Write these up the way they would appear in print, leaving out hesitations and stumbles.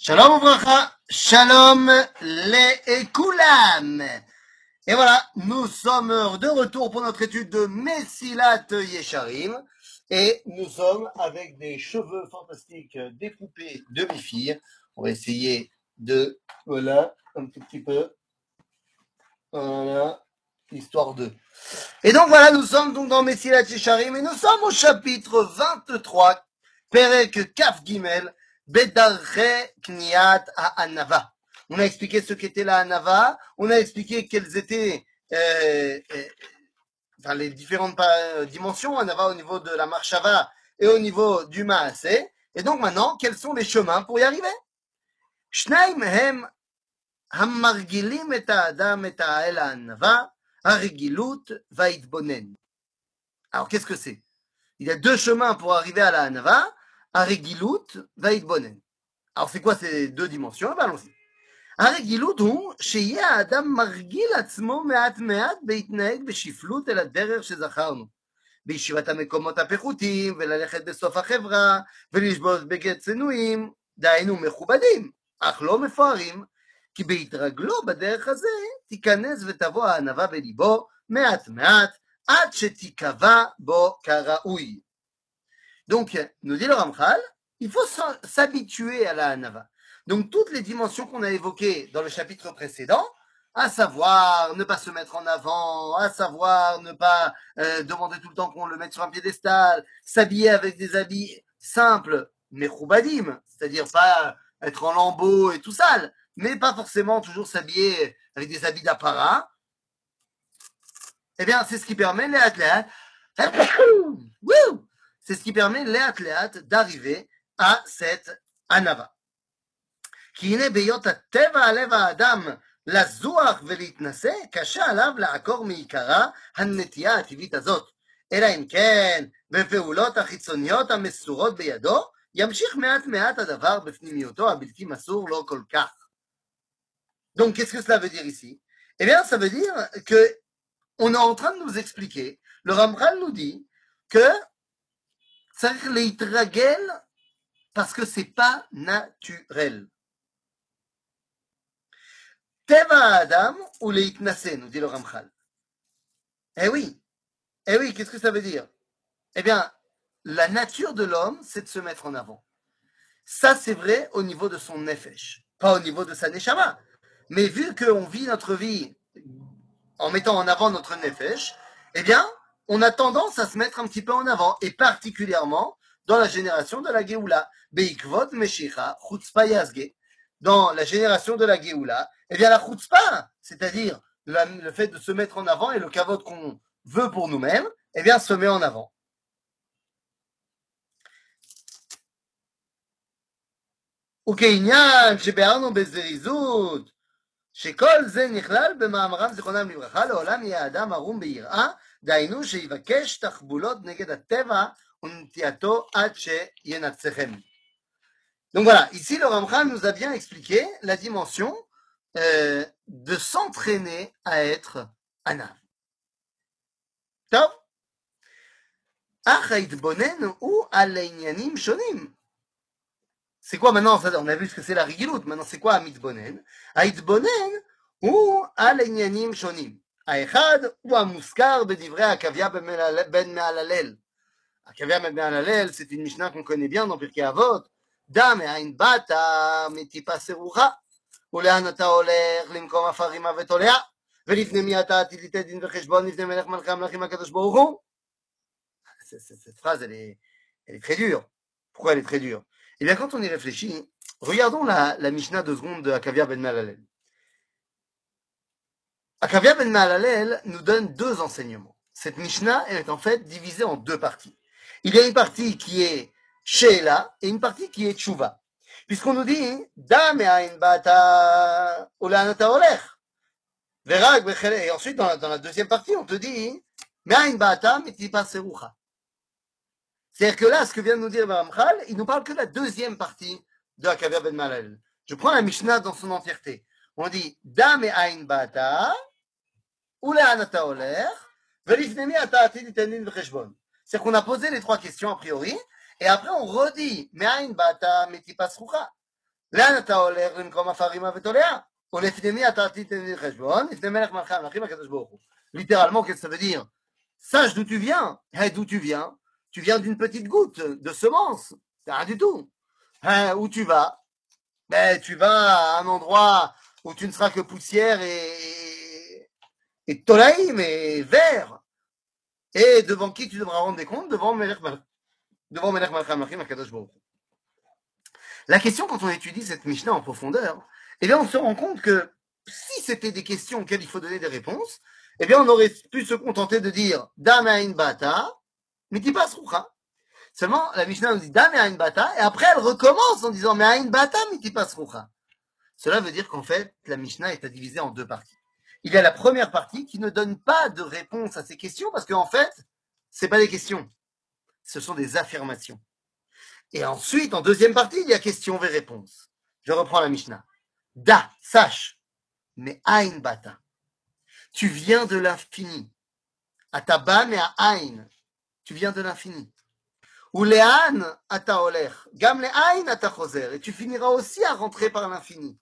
Shalom Ouvracha, Shalom les Koulam. Et voilà, nous sommes de retour pour notre étude de Messilat Yesharim. Et nous sommes avec des cheveux fantastiques, des poupées de mes filles. On va essayer de, voilà, un tout petit peu, voilà, histoire de. Et donc voilà, nous sommes donc dans Messilat Yesharim et nous sommes au chapitre 23, Perek Kaf Gimel, Bedarche Kniat Anava. On a expliqué ce qu'était la Anava, on a expliqué quelles étaient enfin, les différentes dimensions Anava au niveau de la Marshava et au niveau du Maaseh. Et donc maintenant, quels sont les chemins pour y arriver? Shnaim hem hamargilim et ha'adam et ha'el ha'anava, harigilut va'itbonen. Alors qu'est-ce que c'est? Il y a deux chemins pour arriver à la Hanava, Harigilut, Vaidbonen. Alors c'est quoi ces deux dimensions? Ben, allons-y. הרגילות הוא שיהיה האדם מרגיל עצמו מעט מעט בהתנהג בשפלות אל הדרך שזכרנו. בישיבת המקומות הפחותים וללכת בסוף החברה ולשבות בגד צנועים, דהיינו מכובדים, אך לא מפוארים, כי בהתרגלו בדרך הזה תיכנס ותבוא הענווה בליבו מעט מעט עד שתיקבע בו כראוי. Donc, nous dit le Ramchal, il faut s'habituer à la Hanava. Donc, toutes les dimensions qu'on a évoquées dans le chapitre précédent, à savoir ne pas se mettre en avant, à savoir ne pas demander tout le temps qu'on le mette sur un piédestal, s'habiller avec des habits simples, mais choubadim, c'est-à-dire pas être en lambeaux et tout sale, mais pas forcément toujours s'habiller avec des habits d'apparat. Eh bien, c'est ce qui permet les athlètes c'est ce qui permet léat d'arriver à cette anava. כי הנה בהיות הטבע הלב האדם לזוח ולהתנשא, קשה עליו לעקור מעיקרה הנטייה הטבעית הזאת. אלא אם כן, בפעולות החיצוניות המסורות בידו, ימשיך מעט מעט הדבר בפנימיותו הבלתי מסור לו כל כך. Donc, qu'est-ce que cela veut dire ici? Eh bien, ça veut dire que on est en train de nous expliquer, le Ramchal nous dit que צריך להתרגל parce que c'est pas naturel. טבע האדם הוא להתנשא, nous dit le Ramchal. Eh oui, qu'est-ce que ça veut dire? Eh bien, la nature de l'homme, c'est de se mettre en avant. Ça, c'est vrai au niveau de son nefesh, pas au niveau de sa neshama. Mais vu qu'on vit notre vie en mettant en avant notre nefesh, eh bien, on a tendance à se mettre un petit peu en avant, et particulièrement dans la génération de la Géoula. Beikvot Meshicha, Chutzpah Yazge. Dans la génération de la Géoula, eh bien, la Chutzpah, c'est-à-dire le fait de se mettre en avant et le kavod qu'on veut pour nous-mêmes, eh bien, se met en avant. וכעניין שביארנו בזריזות, שכל זה נכלל במאמרם זיכרונם לברכה, לעולם יהיה האדם ערום ביראה, דהיינו שיבקש תחבולות נגד הטבע ונטייתו עד שינצחם. Donc voilà, ici le Ramchal nous a bien expliqué la dimension de s'entraîner à être Anav. טוב? אך ההתבונן הוא על העניינים שונים. C'est quoi maintenant? On a vu ce que c'est la rigilut. Maintenant, c'est quoi המתבונן? ההתבונן הוא על עניינים שונים. האחד הוא המוזכר בדברי עקביה בן מהללל. עקביה בן מהללל, c'est une משנה qu'on connaît bien dans פרקי אבות. דע מאין באת מטיפה סירוחה, ולאן אתה הולך למקום עפרימה ותולע, ולפני מי אתה עתיד ליתן דין וחשבון לפני מלך מלכי המלכים הקדוש ברוך הוא. Cette phrase, elle est très dure. Pourquoi elle est très dure? Eh bien, quand on y réfléchit, regardons la Mishnah 2 secondes de Akavia ben Malalel. Akavia ben Malalel nous donne deux enseignements. Cette Mishnah, elle est en fait divisée en deux parties. Il y a une partie qui est Sheila et une partie qui est Tshuva. Puisqu'on nous dit, Da me'ain bata ulan ata olech. Verag bechele. Et ensuite, dans la deuxième partie, on te dit, me'ain bata mitipa serucha. C'est-à-dire que là, ce que vient de nous dire Ramchal, il nous parle que de la deuxième partie de Akavia ben Malalel. Je prends la Mishnah dans son entièreté. On dit Da me'ain bata, ule'an ata olech, velifnemi ata atid iten din v'cheshbon. C'est-à-dire qu'on a posé les trois questions a priori, et après on redit Me'ain bata metipa srucha. לאן אתה הולך למקום עפרימה ותולע? ולפני מי אתה תיתן חשבון? לפני מלך מלכי המלכים הקדוש ברוך הוא. Littéralement, qu'est-ce que ça veut dire? Sache d'où tu viens. Hey, d'où tu viens? Tu viens d'une petite goutte de semence. C'est rien du tout. Hein, où tu vas? Ben, tu vas à un endroit où tu ne seras que poussière et tolaïm et vert. Et devant qui tu devras rendre des comptes? Devant Melech Malcham Malachim Akadosh Baruch Hu. La question, quand on étudie cette Mishnah en profondeur, eh bien, on se rend compte que si c'était des questions auxquelles il faut donner des réponses, eh bien, on aurait pu se contenter de dire Damein Bata, Mitipas Rucha. Seulement, la Mishnah nous dit Damein Bata, et après, elle recommence en disant Me'ain Bata, Mitipas Rucha. Cela veut dire qu'en fait, la Mishnah est à diviser en deux parties. Il y a la première partie qui ne donne pas de réponse à ces questions parce qu'en fait, ce n'est pas des questions, ce sont des affirmations. Et ensuite, en deuxième partie, il y a questions et réponses. Je reprends la Mishnah. Da, sache, mais Ain Bata. Tu viens de l'infini. Ataba, mais à Ain. Tu viens de l'infini. Ou Lehan, ata oler. Gam le Ain, ata choser. Et tu finiras aussi à rentrer par l'infini.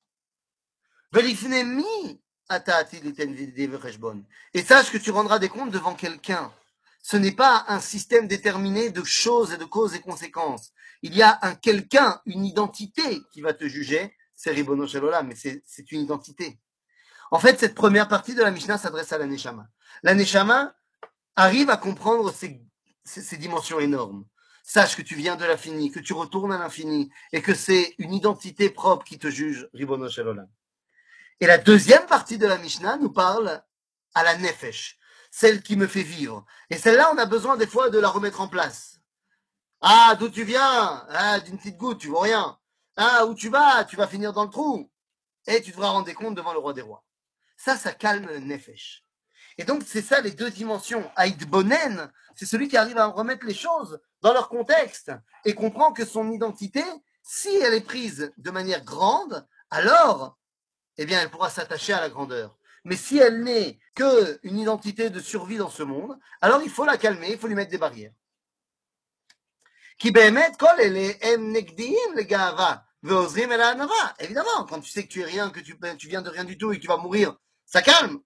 Velifne mi, ata atiliten vecheshbon. Et sache que tu rendras des comptes devant quelqu'un. Ce n'est pas un système déterminé de choses et de causes et conséquences. Il y a un quelqu'un, une identité qui va te juger. C'est Ribono Shel Olam, mais c'est une identité. En fait, cette première partie de la Mishnah s'adresse à la Neshama. La Neshama arrive à comprendre ces dimensions énormes. Sache que tu viens de l'infini, que tu retournes à l'infini, et que c'est une identité propre qui te juge, Ribono Shel Olam. Et la deuxième partie de la Mishnah nous parle à la Nefesh, celle qui me fait vivre. Et celle-là, on a besoin des fois de la remettre en place. Ah, d'où tu viens? Ah, d'une petite goutte, tu vois rien. Ah, où tu vas? Tu vas finir dans le trou. Et tu devras rendre des comptes devant le roi des rois. Ça calme le Nefesh. Et donc, c'est ça les deux dimensions. Aïd Bonen, c'est celui qui arrive à remettre les choses dans leur contexte et comprend que son identité, si elle est prise de manière grande, alors, eh bien, elle pourra s'attacher à la grandeur. Mais si elle n'est qu'une identité de survie dans ce monde, alors il faut la calmer, il faut lui mettre des barrières. Qui bémet kol ele em negdiim le gava ve'ozrim el ha'anava. Évidemment, quand tu sais que tu es rien, que tu viens de rien du tout et que tu vas mourir, ça calme.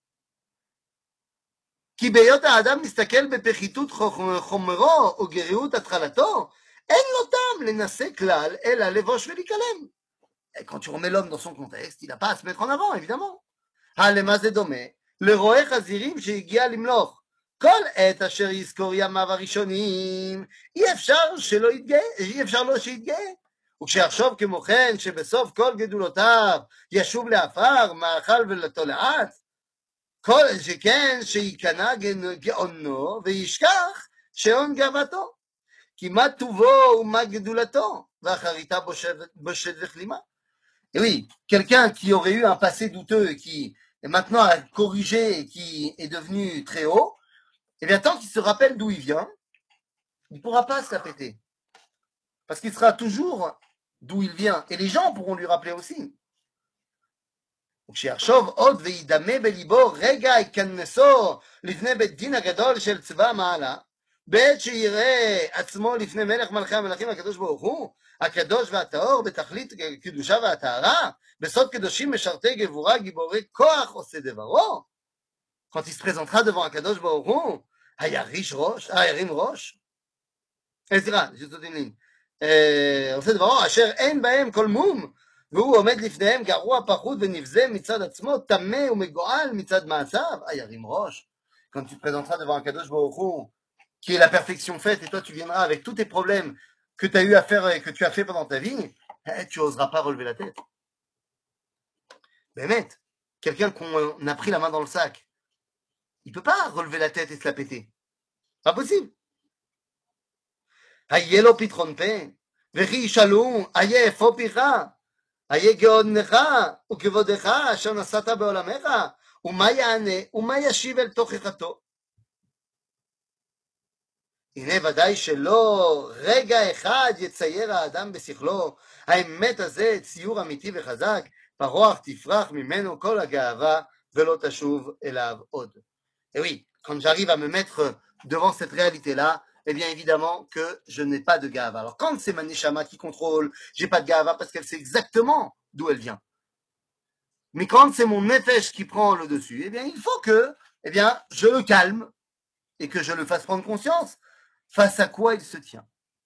כי בהיות האדם מסתכל בפחיתות חומרו או גריעות התחלתו, אין לו טעם לנסה כלל, אלא לבוש ולהיכלם. Quand tu remets l'homme dans son contexte, il n'a pas à se mettre en avant, évidemment. למה זה דומה? לרועה חזירים שהגיע למלוך. כל עת אשר יזכור ימיו הראשונים, אי אפשר לו שיתגאה. וכשיחשוב כמו כן שבסוף כל גדולותיו ישוב לעפר, מאכל ולתולעת, כל שכן שייכנע גאונו וישכח שעון גאוותו. כי מה טובו ומה גדולתו, ואחריתה בושת וכלימה. Et oui, quelqu'un qui aurait eu un passé douteux et qui maintenant a corrigé et qui est devenu très haut, eh bien tant qu'il se rappelle d'où il vient, il ne pourra pas se la péter. Parce qu'il sera toujours d'où il vient. Et les gens pourront lui rappeler aussi. וכשיחשוב עוד וידמה בליבו רגע יכנסו לפני בית דין הגדול של צבא מעלה, בעת שיראה עצמו לפני מלך מלכי המלכים הקדוש ברוך הוא, הקדוש והטהור בתכלית קדושה והטהרה, בסוד קדושים משרתי גבורה גיבורי כוח עושה דברו, quand il se présentera devant הקדוש ברוך הוא, הירים ראש, סליחה, עושה דברו, אשר אין בהם כל מום, והוא עומד לפניהם גרוע פחות ונבזה מצד עצמו, טמא ומגועל מצד מעשיו, ירים ראש. Quand tu te présenteras devant un Kadosh Baruch Hu, qui est la perfection faite, et toi tu viendras avec tous tes problèmes que tu as eu à faire et que tu as fait pendant ta vie, tu n'oseras pas relever la tête. Bémet, quelqu'un qu'on a pris la main dans le sac, il ne peut pas relever la tête et se la péter. Pas possible. Aïe lo pitron pe, vechi shalom, aïe fo picha. היה גאונך וכבודך אשר נשאת בעולמך, ומה יענה ומה ישיב אל תוכחתו. הנה ודאי שלא רגע אחד יצייר האדם בשכלו, האמת הזה ציור אמיתי וחזק, פרוח תפרח ממנו כל הגאווה ולא תשוב אליו עוד. Et oui, quand j'arrive à me mettre devant cette réalité-là, eh bien évidemment que je n'ai pas de gava. Alors quand c'est ma neshama qui contrôle, j'ai pas de gava parce qu'elle sait exactement d'où elle vient. Mais quand c'est mon nefesh qui prend le dessus, eh bien il faut que je le calme et que je le fasse prendre conscience face à quoi il se tient.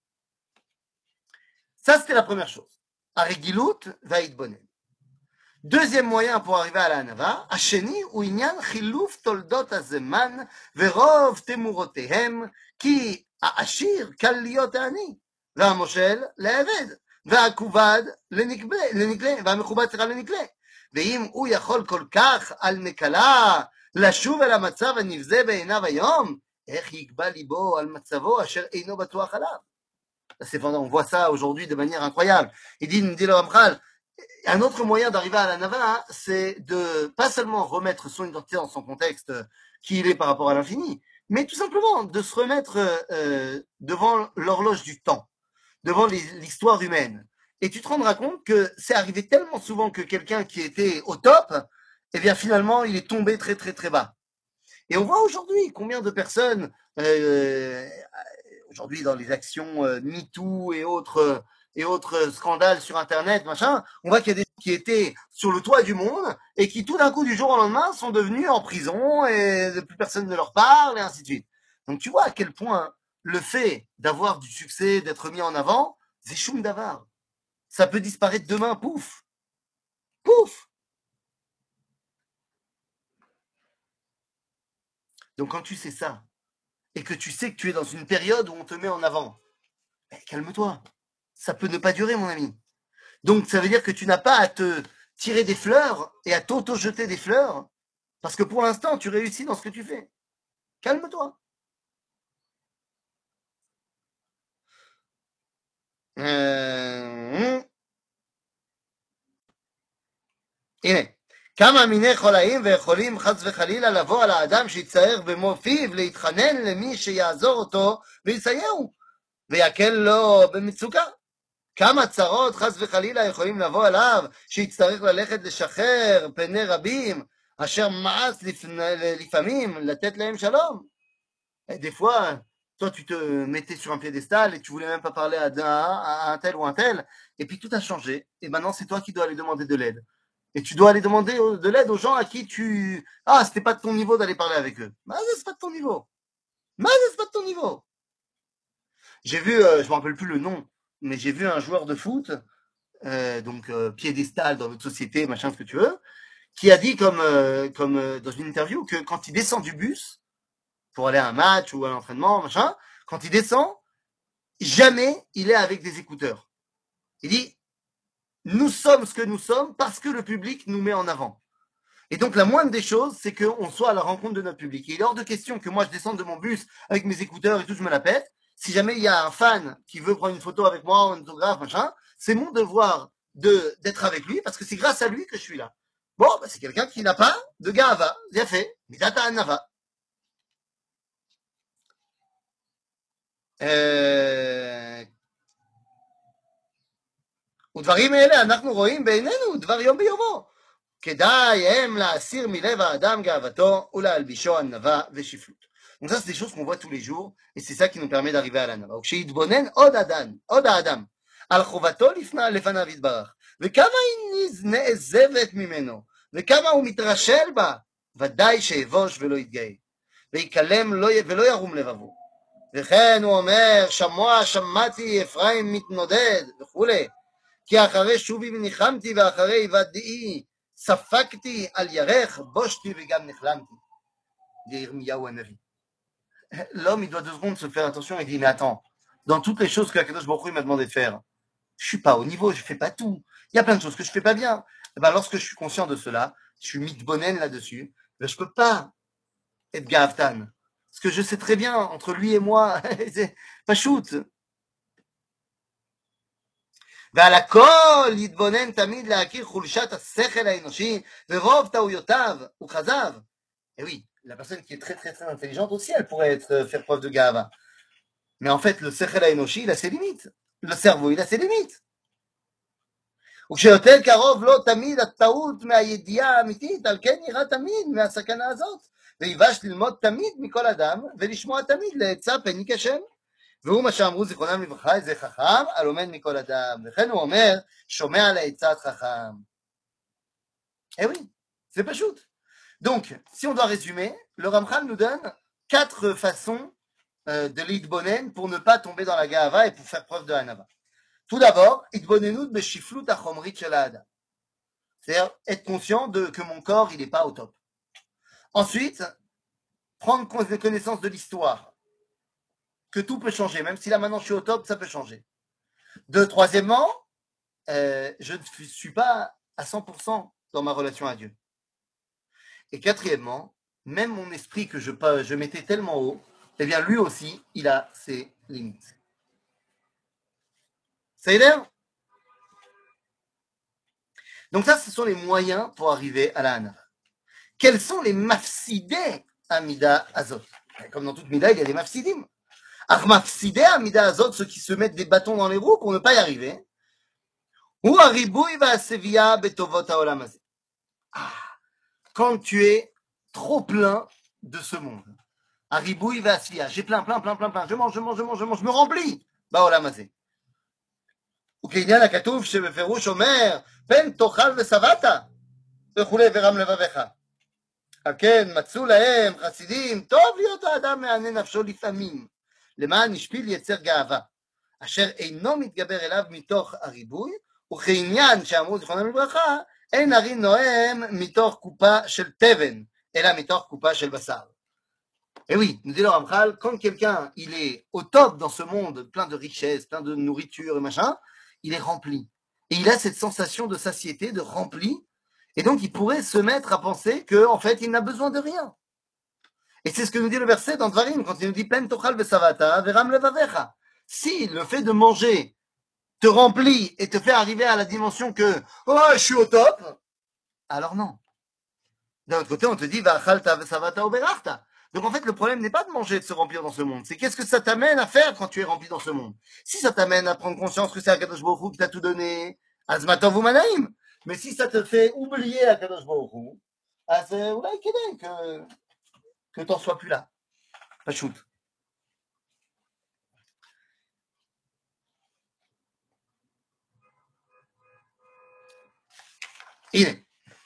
Ça, c'était la première chose. Arigilut vaidbonen. Deuxième moyen pour arriver à la Hanava, Hasheni ou inyan chiluf toldot hazeman verov temurotehem ki העשיר קל להיות העני, והמושל לעבד, והכובד לנגלה, והמכובד צריכה לנגלה. ואם הוא יכול כל כך על נקלה לשוב אל המצב הנבזה בעיניו היום, איך יגבה ליבו על מצבו אשר אינו בטוח עליו? Cependant, on voit ça aujourd'hui de manière incroyable. Il dit le Ramchal, un autre moyen d'arriver à la Nava, c'est de pas seulement remettre son identité dans son contexte qui il est par rapport à l'infini, mais tout simplement de se remettre devant l'horloge du temps, devant l'histoire humaine. Et tu te rendras compte que c'est arrivé tellement souvent que quelqu'un qui était au top, eh bien finalement, il est tombé très très très bas. Et on voit aujourd'hui combien de personnes aujourd'hui dans les actions MeToo et autres scandales sur Internet, machin, on voit qu'il y a des gens qui étaient sur le toit du monde et qui tout d'un coup, du jour au lendemain, sont devenus en prison et plus personne ne leur parle et ainsi de suite. Donc tu vois à quel point le fait d'avoir du succès, d'être mis en avant, c'est choum d'avar. Ça peut disparaître demain, pouf, pouf. Donc quand tu sais ça et que tu sais que tu es dans une période où on te met en avant, calme-toi. Ça peut ne pas durer, mon ami. Donc, ça veut dire que tu n'as pas à te tirer des fleurs et à t'auto-jeter des fleurs, parce que pour l'instant, tu réussis dans ce que tu fais. Calme-toi. הנה, כמה מיני חולאים ויכולים חס וחלילה לבוא על האדם שיצטרך במו פיו להתחנן למי שיעזור אותו ויסייעו, ויקל לו במצוקה. כמה צרות חס וחלילה יכולים לבוא עליו שיצטרך ללכת לשחרר פני רבים אשר מאס לפעמים לתת להם שלום. Et des fois, toi tu te mettais sur un piédestal et tu voulais même pas parler à un tel ou un tel, et puis tout a changé, et maintenant c'est toi qui dois aller demander de l'aide. Et tu dois aller demander de l'aide aux gens à qui tu... Ah, c'était pas de ton niveau d'aller parler avec eux. Bah, c'est pas de ton niveau. Bah, c'est pas de ton niveau. J'ai vu, je me rappelle plus le nom, mais j'ai vu un joueur de foot donc piédestal dans notre société, machin, ce que tu veux, qui a dit comme dans une interview que quand il descend du bus pour aller à un match ou à l'entraînement, machin, quand il descend, jamais il est avec des écouteurs. Il dit, nous sommes ce que nous sommes parce que le public nous met en avant. Et donc la moindre des choses, c'est qu'on soit à la rencontre de notre public. Et il est hors de question que moi je descende de mon bus avec mes écouteurs et tout, je me la pète. Si jamais il y a un fan qui veut prendre une photo avec moi, un autographe, machin, c'est mon devoir d'être avec lui parce que c'est grâce à lui que je suis là. Bon, bah, c'est quelqu'un qui n'a pas de gava. Bien fait. Midata anava. ודברים אלה אנחנו רואים בעינינו דבר יום ביומו. כדאי הם להסיר מלב האדם גאוותו ולהלבישו ענווה ושפלות. Donc ça, c'est des choses qu'on voit tous les jours, et c'est ça qui nous permet d'arriver à l'anava. כשיתבונן עוד האדם, על חובתו לפניו יתברך, וכמה היא נעזבת ממנו, וכמה הוא מתרשל בה, ודאי שיבוש ולא יתגאה, ויקלם ולא ירום לבבו. וכן הוא אומר, שמעתי אפרים מתנודד, וכולי, כי אחרי שובי וניחמתי, ואחרי היוודעי, ספקתי על ירך, בושתי וגם נחלמתי. dit Yirmiyahu Hanavi. L'homme, il doit 2 secondes se faire attention et il dit, mais attends, dans toutes les choses que Akadosh Baruch Hu m'a demandé de faire, je suis pas au niveau, je fais pas tout. Il y a plein de choses que je fais pas bien. Et ben, lorsque je suis conscient de cela, je suis mitbonen là-dessus, ben, je peux pas être Gavtan. Parce que je sais très bien, entre lui et moi, c'est pas shoot. ועל הכל יתבונן תמיד להכיר חולשת השכל האנושי ורוב טעויותיו וכזב. Et oui, la personne qui est très très très intelligente aussi, elle pourrait faire preuve de gava. Mais en fait, le sechel האנושי, il a ses limites. Le cerveau, il a ses limites. וכשיותר קרוב לא תמיד הטעות מהידיעה האמיתית, על כן נראה תמיד מהסכנה הזאת. ויבש ללמוד תמיד מכל אדם, ולשמוע תמיד לעצה פן ייכשל. והוא מה שאמרו זיכרונם לברכה, זה חכם, הלומד מכל אדם. וכן הוא אומר, שומע לעצת חכם. Eh oui, c'est pas shoot. Donc, si on doit résumer, le Ramchal nous donne 4 façons de l'idbonen pour ne pas tomber dans la gahava et pour faire preuve de hanava. Tout d'abord, idbonenu beshiflut achomrit shel ha'adam. C'est-à-dire être conscient que mon corps, il n'est pas au top. Ensuite, prendre connaissance de l'histoire, que tout peut changer. Même si là maintenant je suis au top, ça peut changer. Troisièmement, je ne suis pas à 100% dans ma relation à Dieu. Et quatrièmement, même mon esprit que je mettais tellement haut, eh bien lui aussi, il a ses limites. Ça y est l'air? Donc ça, ce sont les moyens pour arriver à la Hana. Quels sont les mafsidés à Mida Azot? Comme dans toute Mida, il y a des mafsidim. Alors mafsidés à Mida Azot, ceux qui se mettent des bâtons dans les roues pour ne pas y arriver. Ou ariboui va sevia betovot haolam hazeh. Quand tu es trop plein de ce monde. Ariboui va sevia. J'ai plein. Je mange, je me remplis. בעולם הזה. וכעניין הכתוב שבפירוש אומר, פן תאכל ושבעת, וכולי ורם לבביך. כן, מצאו להם חסידים, טוב להיות האדם מענה נפשו לפעמים, למען השפיל יצר גאווה, אשר אינו מתגבר אליו מתוך הריבוי, וכעניין שאמרו זיכרונם לברכה, אין ארי נואם מתוך קופה של תבן, אלא מתוך קופה של בשר. Et oui, nous dit le Ramchal, quand quelqu'un il est au top dans ce monde, plein de richesses, plein de nourriture et machin, il est rempli. Et il a cette sensation de satiété, de rempli, et donc il pourrait se mettre à penser qu'en fait il n'a besoin de rien. Et c'est ce que nous dit le verset dans Dvarim, quand il nous dit Pen tochal vesavata veram levavecha. Si le fait de manger te remplit et te fait arriver à la dimension que oh je suis au top, alors non. D'un autre côté on te dit vachalta vesavata oberachta. Donc en fait, le problème n'est pas de manger et de se remplir dans ce monde. C'est qu'est-ce que ça t'amène à faire quand tu es rempli dans ce monde. Si ça t'amène à prendre conscience que c'est Akadosh Baruch Hu qui t'a tout donné, azmatov umanaim. Mais si ça te fait oublier Akadosh Baruch Hu, c'est oulai kedei que t'en sois plus là. Pas shoot. הנה.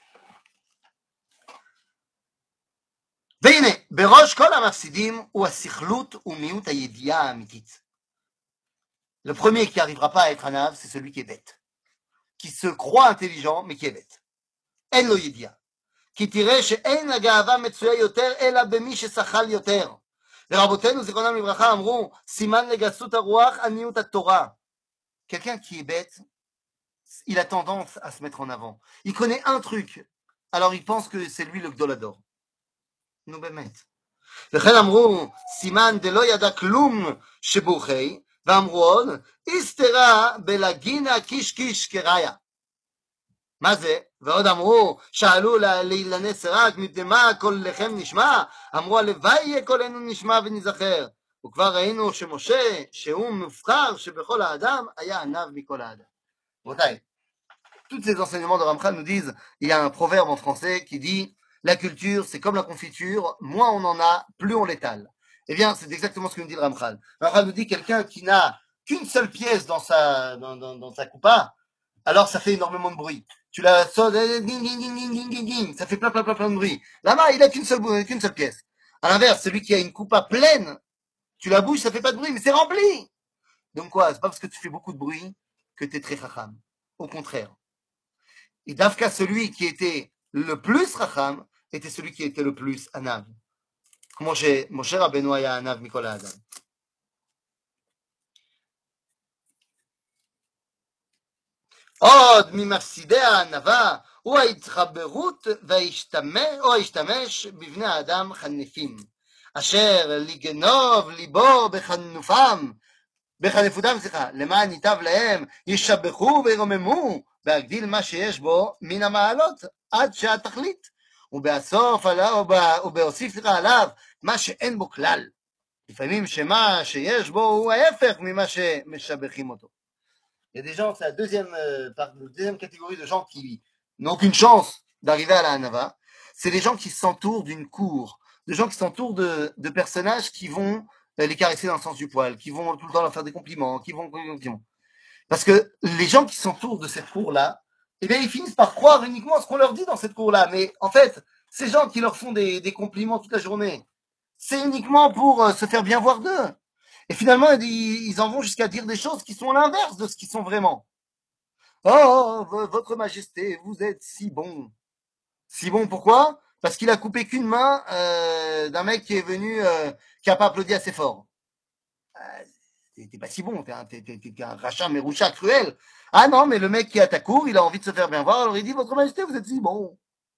והנה, בראש כל המפסידים הוא הסכלות ומיעוט הידיעה האמיתית. Le premier qui n'arrivera pas à être un ave, c'est celui qui est bête. Qui se croit intelligent, mais qui est bête. אין לו ידיעה. כי תראה שאין הגאווה מצויה יותר, אלא במי ששכל יותר. ורבותינו, זיכרונם לברכה, אמרו, סימן לגסות הרוח, עניות התורה. Quelqu'un qui est bête, il a tendance à se mettre en avant. Il connaît un truc, alors il pense que c'est lui le gdolador. נו באמת. וכן אמרו, סימן דלא ידע כלום שבוכי, ואמרו עוד, איסתרה בלגינה קיש קיש קראיה. מה זה? ועוד אמרו, שאלו לאילני סרק, מפני מה קולכם נשמע? אמרו, הלוואי יהיה קולנו נשמע ונזכר. וכבר ראינו שמשה, שהוא מובחר שבכל האדם, היה עניו מכל האדם. רבותיי, tous ces enseignements de Ramchal nous disent, il y a un proverbe en français qui dit, la culture, c'est comme la confiture, moins on en a, plus on l'étale. Eh bien, c'est exactement ce que nous dit le Ramchal. Le Ramchal nous dit, quelqu'un qui n'a qu'une seule pièce dans sa coupa, alors ça fait énormément de bruit. Tu la sonnes, ça fait plein de bruit. Là-bas, il a qu'une seule pièce. À l'inverse, celui qui a une coupa pleine, tu la bouges, ça fait pas de bruit, mais c'est rempli. Donc quoi, c'est pas parce que tu fais beaucoup de bruit que tu es très chacham. Au contraire. Et Dafka, celui qui était le plus racham, était celui qui était le plus anav. כמו שמשה רבנו היה עניו מכל האדם. עוד ממפסידי הענווה הוא ההתחברות או ההשתמש בבני האדם חנפים, אשר לגנוב ליבו בחנפותם, למען ייטב להם, ישבחו וירוממו, והגדיל מה שיש בו מן המעלות עד שהתכלית, ובהוסיף עליו מה שאין בו כלל, לפעמים שמה שיש בו הוא ההפך ממה שמשבחים אותו. Il y a des gens, c'est la deuxième catégorie de gens qui n'ont aucune chance d'arriver à la Hanava. C'est les gens qui s'entourent d'une cour, de gens qui s'entourent de personnages qui vont les caresser dans le sens du poil, qui vont tout le temps leur faire des compliments, qui vont. Parce que les gens qui s'entourent de cette cour-là, eh bien, ils finissent par croire uniquement à ce qu'on leur dit dans cette cour-là. Mais en fait, ces gens qui leur font des compliments toute la journée, c'est uniquement pour se faire bien voir d'eux. Et finalement, ils en vont jusqu'à dire des choses qui sont l'inverse de ce qu'ils sont vraiment. Oh, votre majesté, vous êtes si bon. Si bon, pourquoi? Parce qu'il a coupé qu'une main d'un mec qui est venu, qui a pas applaudi assez fort. T'es pas si bon, t'es un rachat méroucha cruel. Ah non, mais le mec qui est à ta cour, il a envie de se faire bien voir, alors il dit, votre majesté, vous êtes si bon.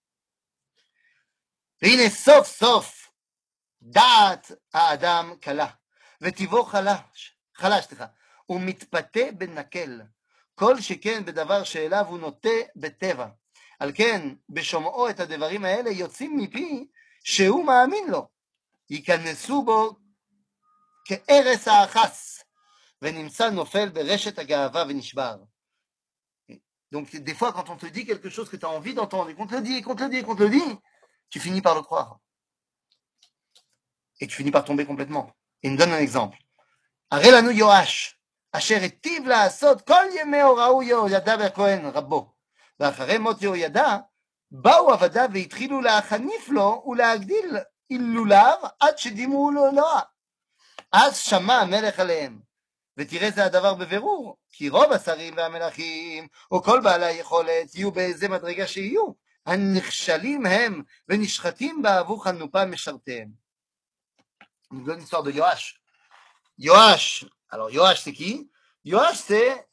Et il est sauf, דעת האדם קלה, וטבעו חלש, הוא מתפתה בנקל, כל שכן בדבר שאליו הוא נוטה בטבע. על כן, בשומעו את הדברים האלה יוצאים מפי שהוא מאמין לו, ייכנסו בו כארס האחס, ונמצא נופל ברשת הגאווה ונשבר. Donc, des fois, quand on te dit quelque chose que tu as envie d'entendre, et qu'on te le dit, et qu'on te le dit, et qu'on te le dit, tu finis par le croire. Et tu finis par tomber complètement. Et il me donne un exemple. הרי לנו יואש, אשר היטיב לעשות כל ימי הוראו יהוידע והכהן רבו. ואחרי מות יהוידע, באו עבדיו והתחילו להחניף לו ולהגדיל הילוליו עד שדימו לו אלוה. אז שמע המלך עליהם. ותראה זה הדבר בבירור, כי רוב השרים והמלכים, או כל בעלי היכולת, יהיו באיזה מדרגה שיהיו. הנכשלים הם ונשחטים בעבור חנופה משרתיהם. אני מדבר l'histoire de Yoash. Yoash, alors Yoash c'est qui? Yoash c'est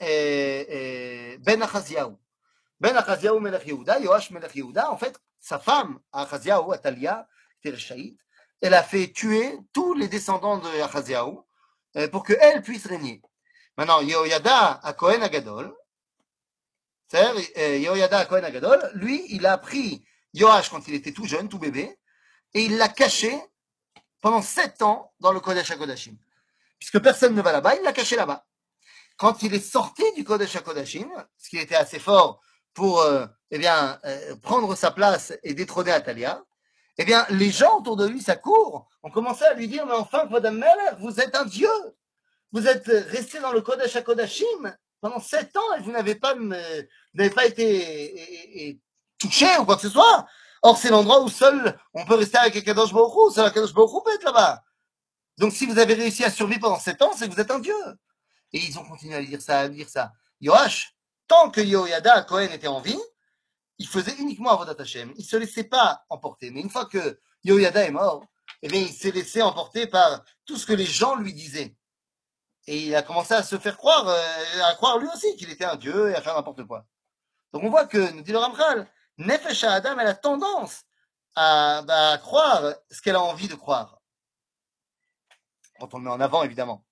Ben Achaziaou. Ben Achaziaou Melech Yehuda, Yoash Melech Yehuda, en fait, sa femme, Achaziaou, Atalia, était réchaïte, elle a fait tuer tous les descendants de Achaziaou pour qu'elle puisse régner. Maintenant, Yehoyada à Kohen Agadol, c'est-à-dire Yehoyada à Kohen Agadol, lui, il a pris Yoash quand il était tout jeune, tout bébé, et il l'a caché pendant 7 ans dans le Kodesh HaKodashim. Puisque personne ne va là-bas, il l'a caché là-bas. Quand il est sorti du Kodesh HaKodashim, ce qui était assez fort pour prendre sa place et détrôner Atalia, eh bien, les gens autour de lui, sa cour, ont commencé à lui dire, mais enfin, Madame Meller, vous êtes un dieu. Vous êtes resté dans le Kodesh HaKodashim pendant 7 ans et vous n'avez pas été touché ou quoi que ce soit. Or, c'est l'endroit où seul on peut rester avec Akadosh Baruch Hu. Seul Akadosh Baruch Hu peut être là-bas. Donc, si vous avez réussi à survivre pendant 7 ans, c'est que vous êtes un dieu. Et ils ont continué à dire ça, à dire ça. Yoash, tant que Yehoyada Cohen était en vie, il faisait uniquement Avodat Hashem. Il ne se laissait pas emporter. Mais une fois que Yehoyada est mort, eh bien, il s'est laissé emporter par tout ce que les gens lui disaient. Et il a commencé à se faire croire, à croire lui aussi qu'il était un dieu et à faire n'importe quoi. Donc on voit que, nous dit le Ramchal, Nefesh Adam, elle a tendance à croire ce qu'elle a envie de croire. Quand on le met en avant, évidemment.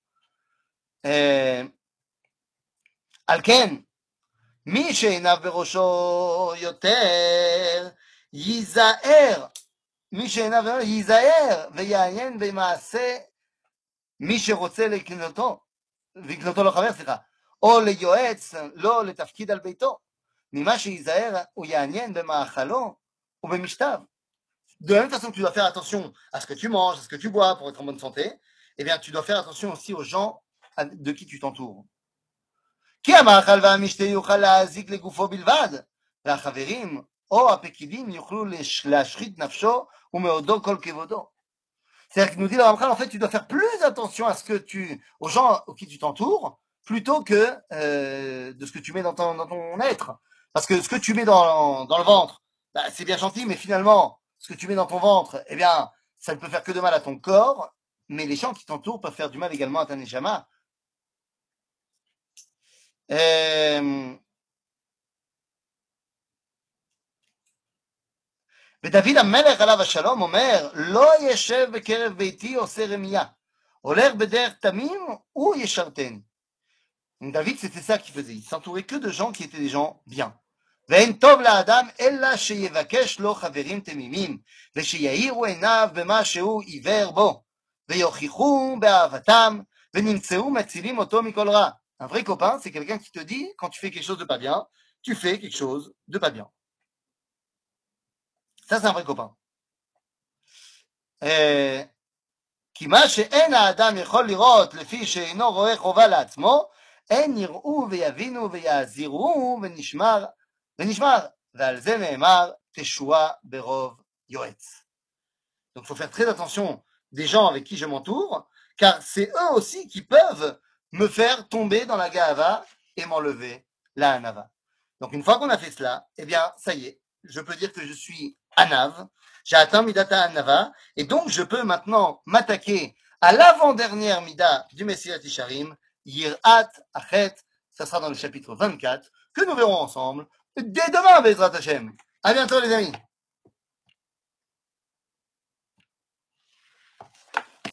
על כן, מי שעיניו בראשו יותר, ייזהר, מי שעיניו בראשו ייזהר ויעיין במעשה מי שרוצה לקנותו לחבר, סליחה, או ליועץ, לא לתפקיד על ביתו, ממה שייזהר הוא יעניין במאכלו ובמשתיו. De la même façon que tu dois faire attention à ce que tu manges, à ce que tu bois pour être en bonne santé, eh bien tu dois faire attention aussi aux gens de qui tu t'entoures. כי המאכל והמשתה יוכל להזיק לגופו בלבד, והחברים או הפקידים יוכלו להשחית נפשו ומאודו כל כבודו. C'est-à-dire qu'il nous dit le Ramchal, en fait, tu dois faire plus attention à aux gens qui tu t'entoures, plutôt que de ce que tu mets dans ton être. Parce que ce que tu mets dans le ventre, bah, c'est bien gentil, mais finalement, ce que tu mets dans ton ventre, eh bien, ça ne peut faire que de mal à ton corps, mais les gens qui t'entourent peuvent faire du mal également à ta neshama. ודוד המלך עליו השלום אומר, לא ישב בקרב ביתי עושה רמייה, הולך בדרך תמים, הוא ישרתני. David, c'était ça qu'il faisait. Il s'entourait que de gens qui étaient des gens bien. ואין טוב לאדם אלא שיבקש לו חברים תמימים, ושיאירו עיניו במה שהוא עיוור בו, ויוכיחו באהבתם, ונמצאו מצילים אותו מכל רע. Un vrai copain, c'est quelqu'un qui te dit, quand tu fais quelque chose de pas bien, tu fais quelque chose de pas bien. Ça, c'est un vrai copain. כי מה שאין האדם יכול לראות לפי שאינו רואה חובה לעצמו, אין יראו ויבינו ויעזירו ונשמר. ועל זה נאמר, תשועה ברוב יועץ. Donc il faut faire très attention des gens avec qui je m'entoure, car c'est eux aussi qui peuvent me faire tomber dans la ga'ava et m'enlever la hanava. Donc une fois qu'on a fait cela, eh bien ça y est, je peux dire que je suis anav, j'ai atteint midata hanava, et donc je peux maintenant m'attaquer à l'avant-dernière mida du Messilat Isharim, Yirat Achet, ça sera dans le chapitre 24, que nous verrons ensemble dès demain, Bezrat Hashem. À bientôt les amis.